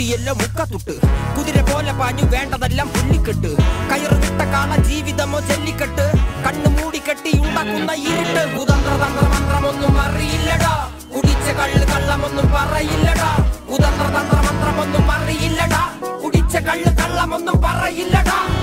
കിട്ടിയല്ലോ മുക്കത്തുട്ട് കുതിര പോലെ പാഞ്ഞു വേണ്ടതെല്ലാം പുള്ളിക്കെട്ട് കയറ് വിട്ട കാള ജീവിതമോ ജല്ലിക്കെട്ട് കണ്ണു മൂടിക്കെട്ടി ഉണ്ടാക്കുന്ന ഇരുട്ട് കുതന്ത്ര തന്ത്ര മന്ത്രമൊന്നും അറിയില്ലടാ കുടിച്ച കള്ള് കള്ളമൊന്നും പറയില്ലടാ കുതന്ത്ര തന്ത്ര മന്ത്രമൊന്നും അറിയില്ലടാ കുടിച്ച കള്ള് കള്ളമൊന്നും പറയില്ലടാ